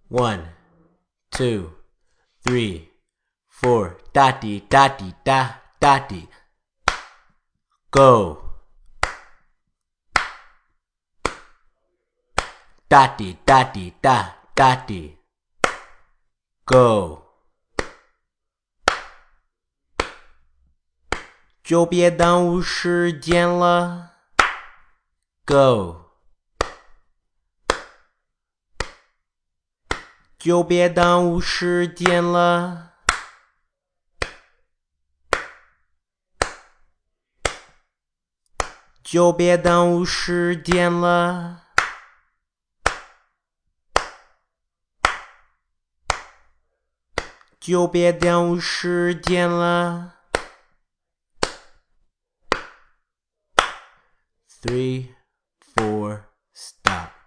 1, 2, 3, 4. Dotty, dotty, da, dotty. Go. Dotty, dotty, da, dotty. Go. 就别耽误时间了 Go. 就别耽误时间了就别耽误时间了就别耽误时间了 3